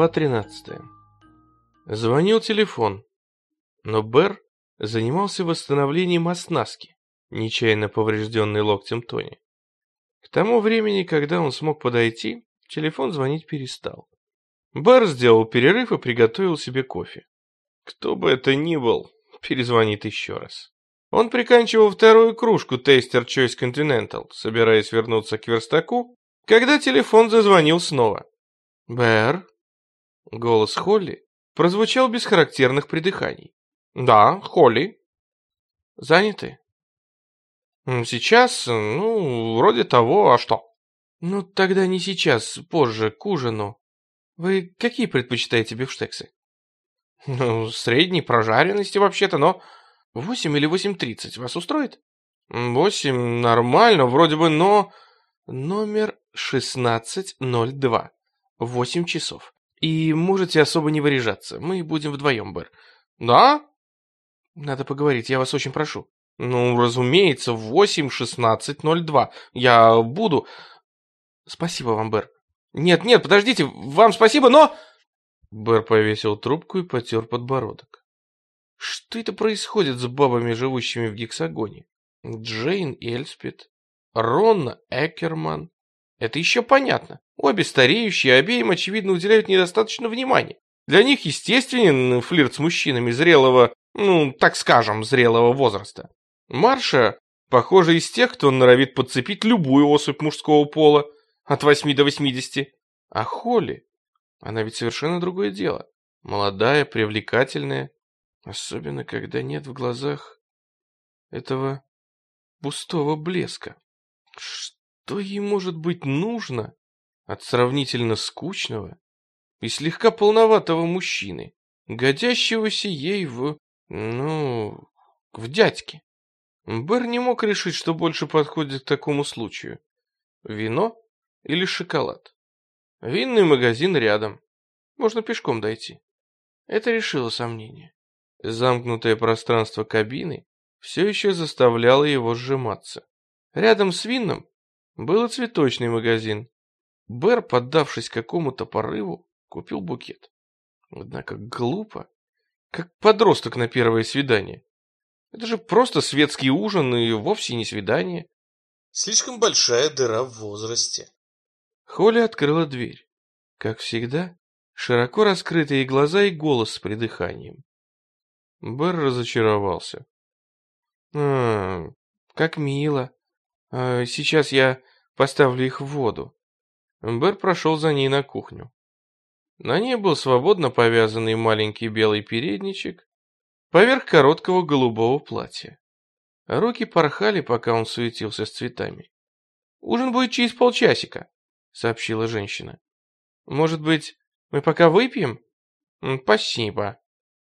Глава 13. Звонил телефон, но Бэр занимался восстановлением оснастки, нечаянно поврежденной локтем Тони. К тому времени, когда он смог подойти, телефон звонить перестал. Бэр сделал перерыв и приготовил себе кофе. Кто бы это ни был, перезвонит еще раз. Он приканчивал вторую кружку Taster Choice Continental, собираясь вернуться к верстаку, когда телефон зазвонил снова. «Бэр?» Голос Холли прозвучал без характерных придыханий. «Да, Холли». «Заняты?» «Сейчас, вроде того, а что?» «Ну, тогда не сейчас, позже, к ужину. Вы какие предпочитаете бифштексы?» «Средней прожаренности вообще-то, но 8 или 8:30 вас устроит?» 8 нормально, вроде бы, но... Номер 1602. 8 часов. И можете особо не выряжаться. Мы будем вдвоем, Бэр. Да? Надо поговорить, я вас очень прошу. Разумеется, 8:16:02. Я буду... Спасибо вам, Бэр. Нет, подождите, вам спасибо, но... Бэр повесил трубку и потер подбородок. Что это происходит с бабами, живущими в гексагоне? Джейн Эльспет, Ронна Эккерман. Это еще понятно. Обе стареющие, обеим, очевидно, уделяют недостаточно внимания. Для них естественен флирт с мужчинами зрелого, так скажем, зрелого возраста. Марша, похоже, из тех, кто норовит подцепить любую особь мужского пола, от 8 до 80. А Холли, она ведь совершенно другое дело. Молодая, привлекательная, особенно когда нет в глазах этого пустого блеска. Что ей может быть нужно от сравнительно скучного и слегка полноватого мужчины, годящегося ей в дядьке? Бэр не мог решить, что больше подходит к такому случаю. Вино или шоколад? Винный магазин рядом. Можно пешком дойти. Это решило сомнение. Замкнутое пространство кабины все еще заставляло его сжиматься. Рядом с винным был и цветочный магазин. Бэр, поддавшись какому-то порыву, купил букет. Однако глупо, как подросток на первое свидание. Это же просто светский ужин и вовсе не свидание. Слишком большая дыра в возрасте. Холли открыла дверь. Как всегда, широко раскрытые глаза и голос с придыханием. Бэр разочаровался. Как мило. Сейчас я поставлю их в воду. Бэр прошел за ней на кухню. На ней был свободно повязанный маленький белый передничек поверх короткого голубого платья. Руки порхали, пока он суетился с цветами. «Ужин будет через полчасика», — сообщила женщина. «Может быть, мы пока выпьем?» «Спасибо.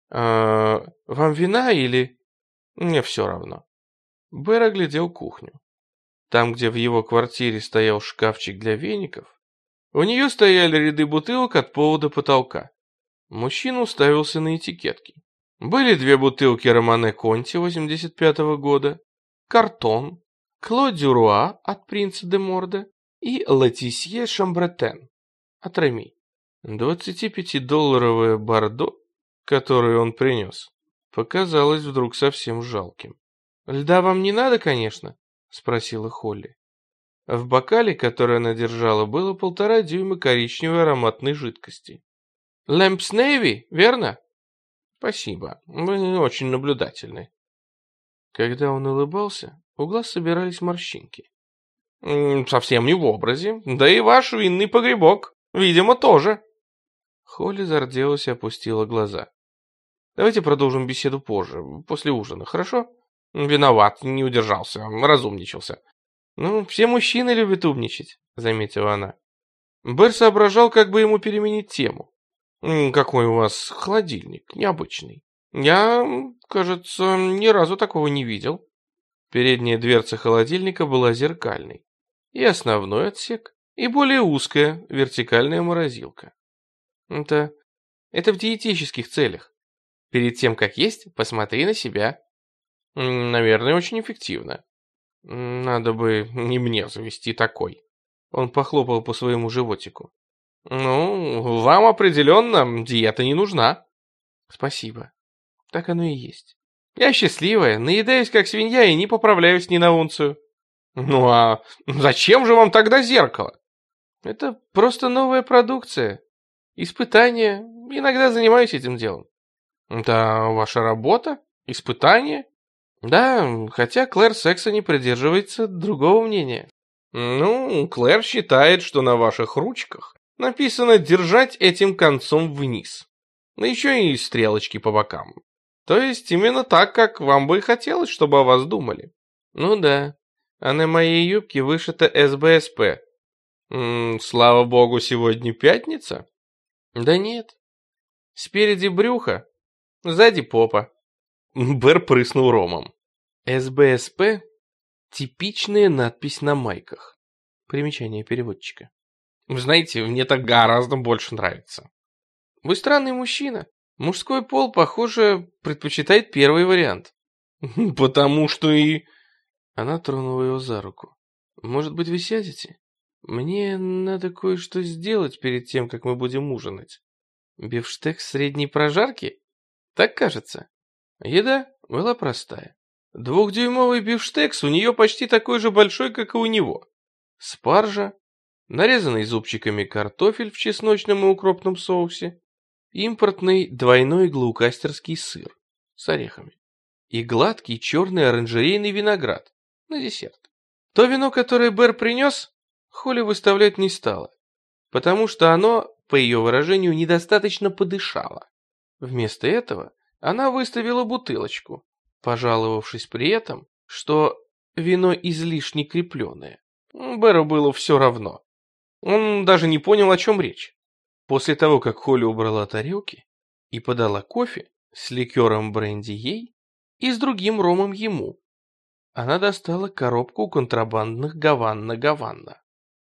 Вам вина или...» «Мне все равно». Бэр оглядел кухню. Там, где в его квартире стоял шкафчик для веников, у нее стояли ряды бутылок от пола до потолка. Мужчина уставился на этикетки. Были 2 бутылки Романе Конти 85-го года, Картон, Клод Дюруа от Принца де Морде и Летисье Шамбретен от Реми. 25-долларовое бордо, которое он принес, показалось вдруг совсем жалким. «Льда вам не надо, конечно?» — спросила Холли. В бокале, который она держала, было 1,5 дюйма коричневой ароматной жидкости. «Лэмпс Нэви, верно?» «Спасибо, вы очень наблюдательны». Когда он улыбался, у глаз собирались морщинки. «Совсем не в образе, да и ваш винный погребок, видимо, тоже». Холли зарделась и опустила глаза. «Давайте продолжим беседу позже, после ужина, хорошо?» «Виноват, не удержался, разумничался». «Все мужчины любят умничать», — заметила она. Бэр соображал, как бы ему переменить тему. «Какой у вас холодильник, необычный. Я, кажется, ни разу такого не видел». Передняя дверца холодильника была зеркальной. И основной отсек, и более узкая вертикальная морозилка. Это в диетических целях. Перед тем, как есть, посмотри на себя. Наверное, очень эффективно. Надо бы не мне завести такой. Он похлопал по своему животику. Ну, вам определенно диета не нужна. Спасибо. Так оно и есть. Я счастливая, наедаюсь как свинья и не поправляюсь ни на унцию. Ну а зачем же вам тогда зеркало? Это просто новая продукция. Испытания. Иногда занимаюсь этим делом. Это ваша работа? Испытания? Да, хотя Клэр Секса придерживается другого мнения. Ну, Клэр считает, что на ваших ручках написано держать этим концом вниз. Да еще и стрелочки по бокам. То есть именно так, как вам бы и хотелось, чтобы о вас думали. Ну да, а на моей юбке вышито СБСП. Слава богу, сегодня пятница? Да нет. Спереди брюхо, сзади попа. Бэр прыснул ромом. СБСП — типичная надпись на майках. Примечание переводчика. Вы знаете, мне так гораздо больше нравится. Вы странный мужчина. Мужской пол, похоже, предпочитает первый вариант. Потому что и... Она тронула его за руку. Может быть, вы сядете? Мне надо кое-что сделать перед тем, как мы будем ужинать. Бифштекс средней прожарки? Так кажется. Еда была простая. 2-дюймовый бифштекс у нее почти такой же большой, как и у него. Спаржа, нарезанный зубчиками картофель в чесночном и укропном соусе, импортный двойной глоукастерский сыр с орехами и гладкий черный оранжерейный виноград на десерт. То вино, которое Бэр принес, Холли выставлять не стала, потому что оно, по ее выражению, недостаточно подышало. Вместо этого она выставила бутылочку, пожаловавшись при этом, что вино излишне крепленое. Бэру было все равно. Он даже не понял, о чем речь. После того, как Холли убрала тарелки и подала кофе с ликером бренди ей и с другим ромом ему, она достала коробку контрабандных Гаванна.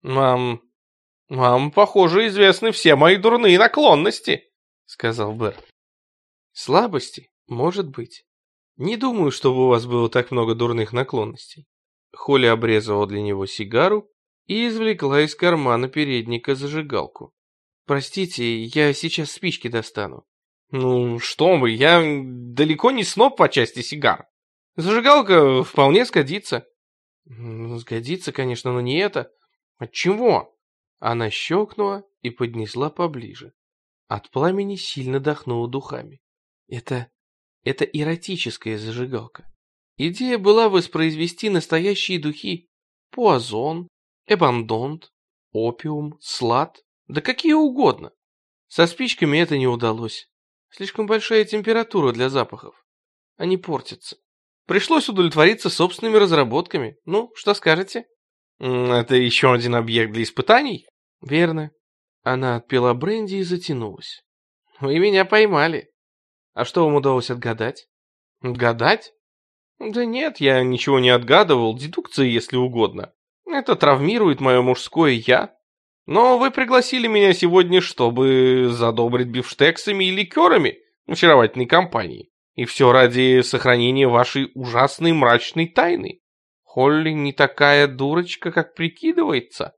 «Вам, похоже, известны все мои дурные наклонности», — сказал Бэр. «Слабости, может быть. Не думаю, чтобы у вас было так много дурных наклонностей». Холли обрезала для него сигару и извлекла из кармана передника зажигалку. «Простите, я сейчас спички достану». «Ну, что вы, я далеко не сноб по части сигар. Зажигалка вполне сгодится». «Сгодится, конечно, но не это». «Отчего?» Она щелкнула и поднесла поближе. От пламени сильно дохнуло духами. Это эротическая зажигалка. Идея была воспроизвести настоящие духи. Пуазон, эбандонт, опиум, слад, да какие угодно. Со спичками это не удалось. Слишком большая температура для запахов. Они портятся. Пришлось удовлетвориться собственными разработками. Ну, что скажете? Это еще один объект для испытаний? Верно. Она отпила бренди и затянулась. Вы меня поймали. А что вам удалось отгадать? Отгадать? Да нет, я ничего не отгадывал, дедукция, если угодно. Это травмирует мое мужское «я». Но вы пригласили меня сегодня, чтобы задобрить бифштексами и ликерами в очаровательной компании. И все ради сохранения вашей ужасной мрачной тайны. Холли не такая дурочка, как прикидывается.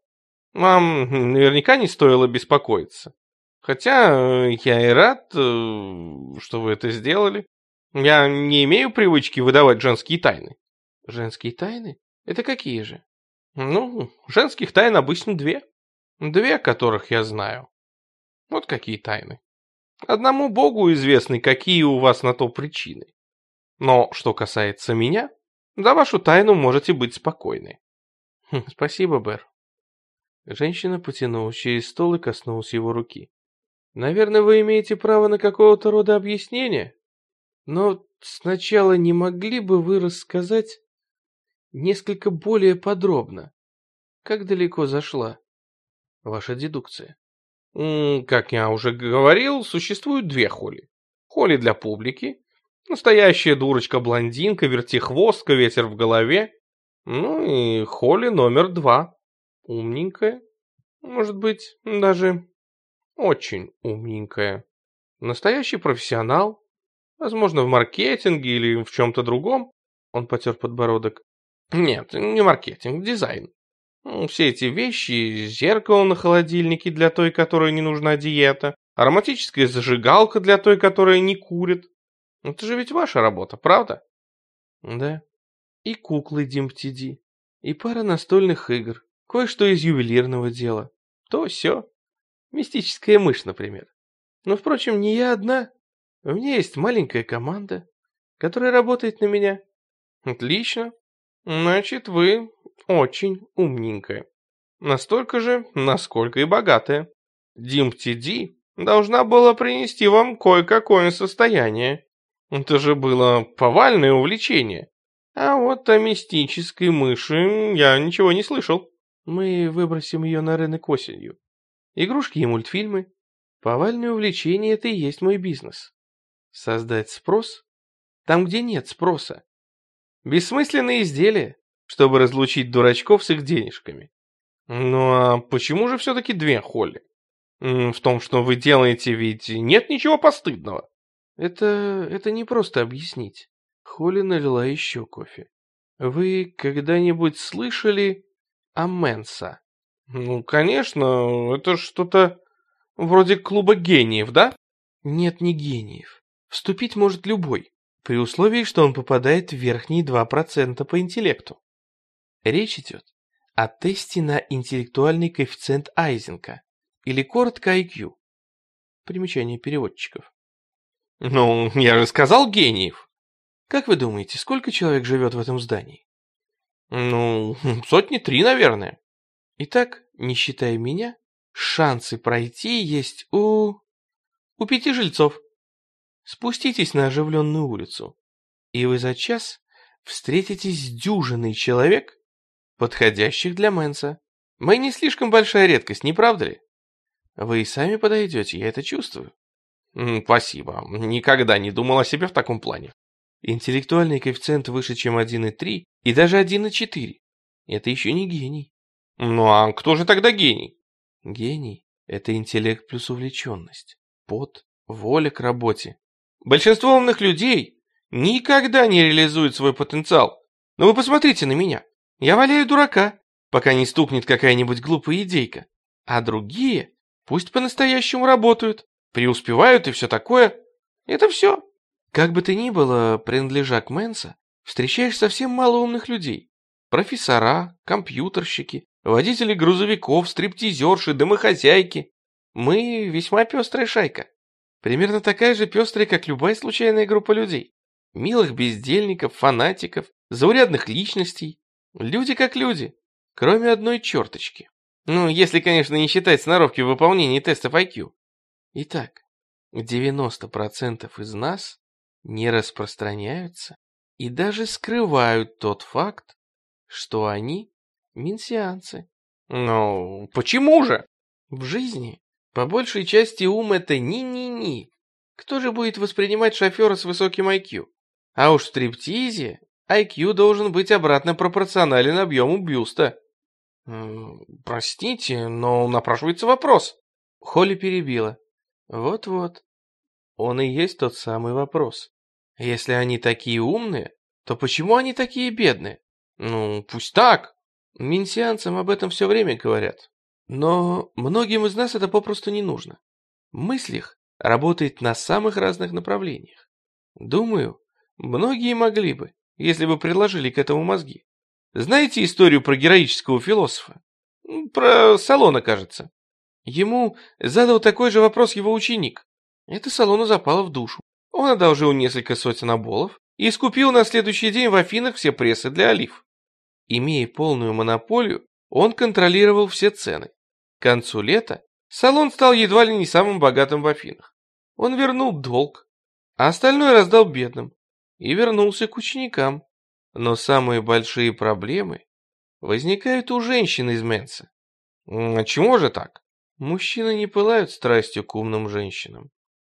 Вам наверняка не стоило беспокоиться. Хотя я и рад, что вы это сделали. Я не имею привычки выдавать женские тайны. Женские тайны? Это какие же? Ну, женских тайн обычно две. Две, которых я знаю. Вот какие тайны. Одному Богу известны, какие у вас на то причины. Но что касается меня, за вашу тайну можете быть спокойны. Спасибо, Бэр. Женщина потянулась через стол и коснулась его руки. Наверное, вы имеете право на какого-то рода объяснение? Но сначала не могли бы вы рассказать несколько более подробно, как далеко зашла ваша дедукция? Как я уже говорил, существуют две Холли. Холли для публики, настоящая дурочка-блондинка, вертихвостка, ветер в голове. Ну и Холли номер 2. Умненькая, может быть, даже очень умненькая. Настоящий профессионал, возможно, в маркетинге или в чем-то другом. Он потер подбородок. Нет, не маркетинг, дизайн. Все эти вещи, зеркало на холодильнике для той, которой не нужна диета, ароматическая зажигалка для той, которая не курит. Это же ведь ваша работа, правда? Да. И куклы Димптиди, и пара настольных игр, кое-что из ювелирного дела. То-сё. Мистическая мышь, например. Но, впрочем, не я одна. У меня есть маленькая команда, которая работает на меня. Отлично. Значит, вы очень умненькая. Настолько же, насколько и богатая. Димптиди должна была принести вам кое-какое состояние. Это же было повальное увлечение. А вот о мистической мыши я ничего не слышал. Мы выбросим ее на рынок осенью. Игрушки и мультфильмы. Повальное увлечение — это и есть мой бизнес. Создать спрос там, где нет спроса. Бессмысленные изделия, чтобы разлучить дурачков с их денежками. Ну а почему же все-таки две, Холли? В том, что вы делаете, ведь нет ничего постыдного. Это не просто объяснить. Холли налила еще кофе. Вы когда-нибудь слышали о Менса? Ну, конечно, это что-то вроде клуба гениев, да? Нет, не гениев. Вступить может любой, при условии, что он попадает в верхние 2% по интеллекту. Речь идет о тесте на интеллектуальный коэффициент Айзенка, или коротко IQ. Примечание переводчиков. Ну, я же сказал гениев. Как вы думаете, сколько человек живет в этом здании? Ну, 3 наверное. Итак, не считая меня, шансы пройти есть у 5 жильцов. Спуститесь на оживленную улицу, и вы за час встретитесь с дюжиной человек, подходящих для Мэнса. Мы не слишком большая редкость, не правда ли? Вы и сами подойдете, я это чувствую. Спасибо, никогда не думал о себе в таком плане. Интеллектуальный коэффициент выше, чем 1,3 и даже 1,4. Это еще не гений. Ну а кто же тогда гений? Гений — это интеллект плюс увлеченность, пот, воля к работе. Большинство умных людей никогда не реализуют свой потенциал. Но вы посмотрите на меня. Я валяю дурака, пока не стукнет какая-нибудь глупая идейка. А другие пусть по-настоящему работают, преуспевают и все такое. Это все. Как бы ты ни было, принадлежа к Менса, встречаешь совсем мало умных людей. Профессора, компьютерщики, водители грузовиков, стриптизерши, домохозяйки. Мы весьма пестрая шайка. Примерно такая же пестрая, как любая случайная группа людей. Милых бездельников, фанатиков, заурядных личностей. Люди как люди, кроме одной черточки. Ну, если, конечно, не считать сноровки в выполнении тестов IQ. Итак, 90% из нас не распространяются и даже скрывают тот факт, что они минсианцы. Ну, почему же? В жизни по большей части ум — это ни-ни-ни. Кто же будет воспринимать шофера с высоким IQ? А уж в стриптизе IQ должен быть обратно пропорционален объему бюста. Простите, но напрашивается вопрос. Холли перебила. Вот-вот. Он и есть тот самый вопрос. Если они такие умные, то почему они такие бедные? Ну, пусть так. Минсианцам об этом все время говорят. Но многим из нас это попросту не нужно. Мысль их работает на самых разных направлениях. Думаю, многие могли бы, если бы приложили к этому мозги. Знаете историю про героического философа? Про Солона, кажется. Ему задал такой же вопрос его ученик. Это Солону запало в душу. Он одолжил несколько сотен оболов и скупил на следующий день в Афинах все прессы для олив. Имея полную монополию, он контролировал все цены. К концу лета Солон стал едва ли не самым богатым в Афинах. Он вернул долг, а остальное раздал бедным и вернулся к ученикам. Но самые большие проблемы возникают у женщин из Менса. А чему же так? Мужчины не пылают страстью к умным женщинам.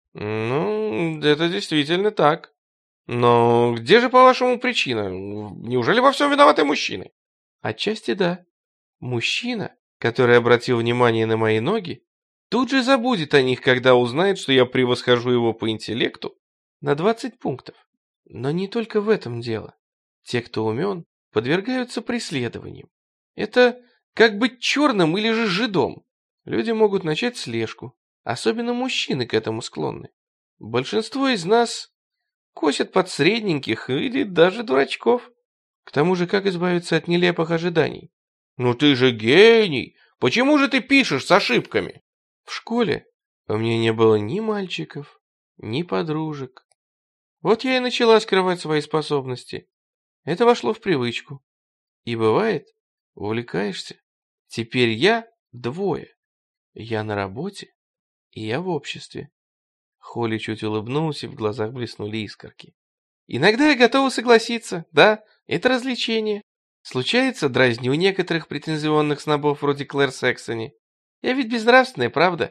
Ну, это действительно так. Но где же, по-вашему, причина? Неужели во всем виноваты мужчины? Отчасти да. Мужчина, который обратил внимание на мои ноги, тут же забудет о них, когда узнает, что я превосхожу его по интеллекту на 20 пунктов. Но не только в этом дело. Те, кто умен, подвергаются преследованиям. Это Как быть черным или же жидом? Люди могут начать слежку. Особенно мужчины к этому склонны. Большинство из нас косят под средненьких или даже дурачков. К тому же, как избавиться от нелепых ожиданий? Ну ты же гений! Почему же ты пишешь с ошибками? В школе у меня не было ни мальчиков, ни подружек. Вот я и начала скрывать свои способности. Это вошло в привычку. И бывает, увлекаешься. Теперь я двое. Я на работе, и я в обществе. Холли чуть улыбнулся, и в глазах блеснули искорки. Иногда я готова согласиться, да, это развлечение. Случается, дразню некоторых претензионных снобов вроде Клэр Сэксони. Я ведь безнравственная, правда?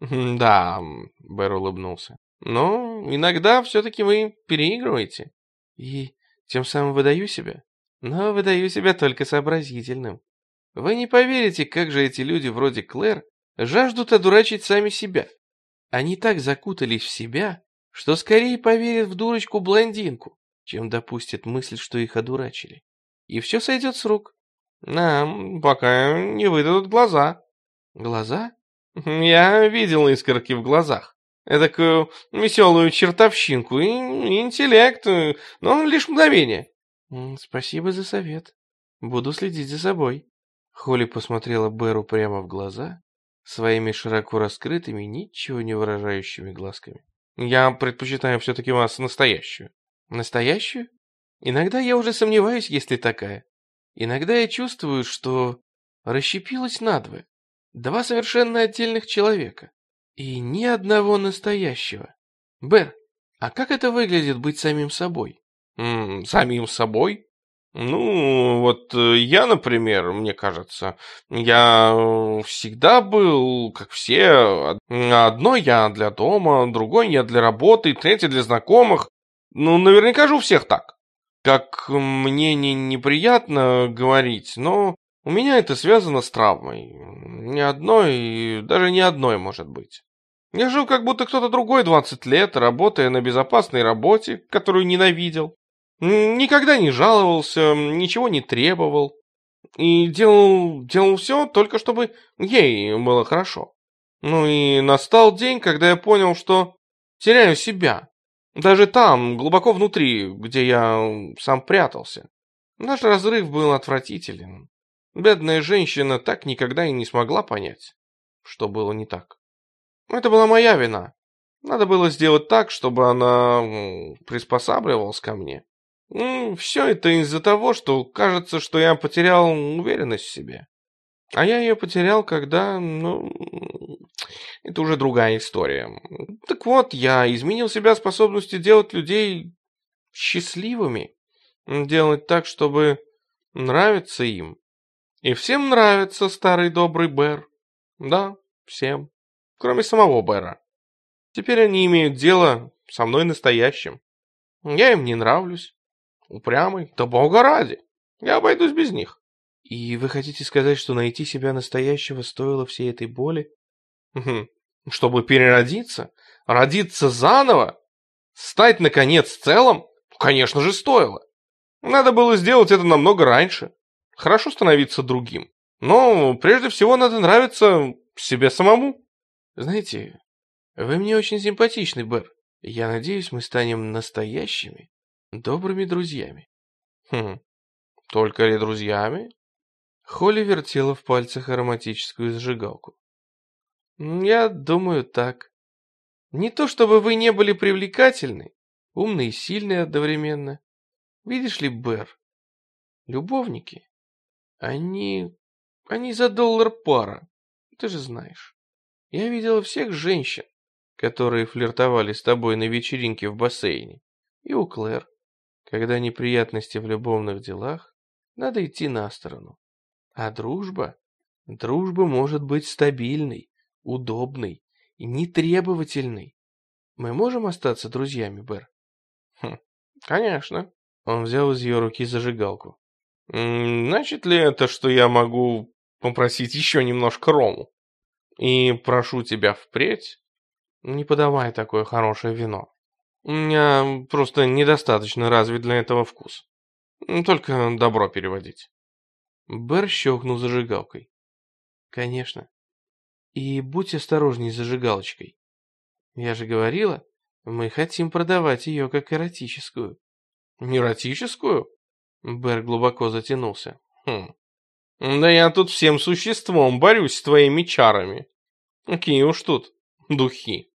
Да, Бэр улыбнулся. Но иногда все-таки вы переигрываете. И тем самым выдаю себя. Но выдаю себя только сообразительным. Вы не поверите, как же эти люди вроде Клэр жаждут одурачить сами себя. Они так закутались в себя, что скорее поверят в дурочку-блондинку, чем допустят мысль, что их одурачили. И все сойдет с рук. Нам пока не выдадут глаза. Глаза? Я видел искорки в глазах. Эдакую веселую чертовщинку и интеллект, но лишь мгновение. Спасибо за совет. Буду следить за собой. Холли посмотрела Бэру прямо в глаза своими широко раскрытыми, ничего не выражающими глазками. Я предпочитаю все-таки вас настоящую. Настоящую? Иногда я уже сомневаюсь, есть ли такая. Иногда я чувствую, что расщепилась надвое. Два совершенно отдельных человека. И ни одного настоящего. Бэр, а как это выглядит быть самим собой? Самим собой? Ну, вот я, например, мне кажется, я всегда был, как все, одной я для дома, другой я для работы, третий для знакомых. Ну, наверняка же у всех так. Как мне неприятно говорить, но у меня это связано с травмой. Ни одной, даже ни одной, может быть. Я жил как будто кто-то другой 20 лет, работая на безопасной работе, которую ненавидел. Никогда не жаловался, ничего не требовал. И делал все только чтобы ей было хорошо. Ну и настал день, когда я понял, что теряю себя. Даже там, глубоко внутри, где я сам прятался. Наш разрыв был отвратителен. Бедная женщина так никогда и не смогла понять, что было не так. Это была моя вина. Надо было сделать так, чтобы она приспосабливалась ко мне. Все это из-за того, что кажется, что я потерял уверенность в себе. А я ее потерял, когда, это уже другая история. Так вот, я изменил себя способностью делать людей счастливыми. Делать так, чтобы нравиться им. И всем нравится старый добрый Бэр. Да, всем. Кроме самого Бэра. Теперь они имеют дело со мной настоящим. Я им не нравлюсь. Упрямый, да бога ради. Я обойдусь без них. И вы хотите сказать, что найти себя настоящего стоило всей этой боли? Чтобы переродиться? Родиться заново? Стать, наконец, целым? Конечно же, стоило. Надо было сделать это намного раньше. Хорошо становиться другим. Но прежде всего надо нравиться себе самому. Знаете, вы мне очень симпатичны, Бэр. Я надеюсь, мы станем настоящими, добрыми друзьями. Только ли друзьями? Холли вертела в пальцах ароматическую зажигалку. Я думаю, так. Не то чтобы вы не были привлекательны, умны и сильны одновременно. Видишь ли, Бэр, любовники, они за $1 пара, ты же знаешь. Я видела всех женщин, которые флиртовали с тобой на вечеринке в бассейне, и у Клэр. Когда неприятности в любовных делах, надо идти на сторону. А дружба может быть стабильной, удобной и нетребовательной. Мы можем остаться друзьями, Бэр? Конечно. Он взял из ее руки зажигалку. Значит ли это, что я могу попросить еще немножко рому? И прошу тебя впредь, не подавай такое хорошее вино. У меня просто недостаточно развит для этого вкус. Только добро переводить. Бэр щелкнул зажигалкой. Конечно. И будь осторожней с зажигалочкой. Я же говорила, мы хотим продавать ее как эротическую. Эротическую? Бэр глубоко затянулся. Да я тут всем существом борюсь с твоими чарами. Какие уж тут духи.